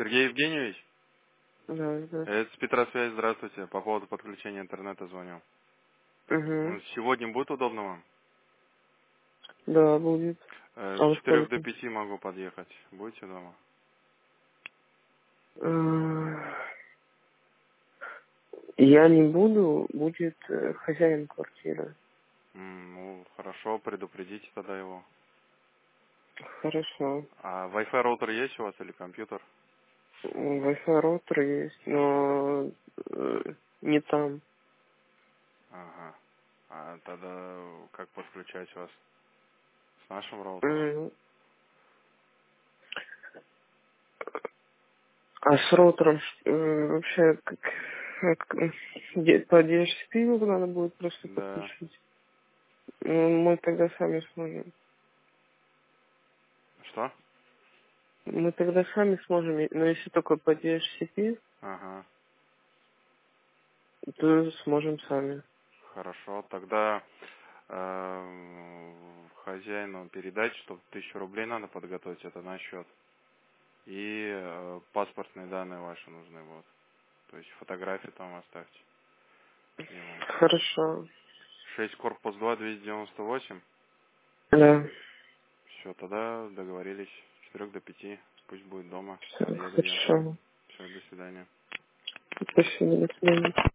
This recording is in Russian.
Сергей Евгеньевич, Да, это здравствуйте. с Петросвязь, здравствуйте. По поводу подключения интернета звоню. Угу. Сегодня будет удобно вам? Да, будет. А С во 4 до сколько? 5 могу подъехать. Будете дома? Я не буду, будет хозяин квартиры. Ну, хорошо, предупредите тогда его. Хорошо. А Wi-Fi роутер есть у вас или компьютер? Wi-Fi роутер есть, но не там. Ага. А тогда как подключать вас? С нашим роутером? М, А с роутером вообще по DHCP его надо будет просто Да. подключить. Ну, мы тогда сами сможем. Что? Мы тогда сами сможем, но если только по DHCP, Ага. то сможем сами. Хорошо. Тогда хозяину передать, что 1000 рублей надо подготовить, это на счет. И паспортные данные ваши нужны будут. То есть фотографии там оставьте ему. Хорошо. 6 корпус 2, 298. Да. Все, тогда договорились. С 4 до 5. Пусть будет дома. Все, Приеду я. хорошо. Все, до свидания. Спасибо, до свидания.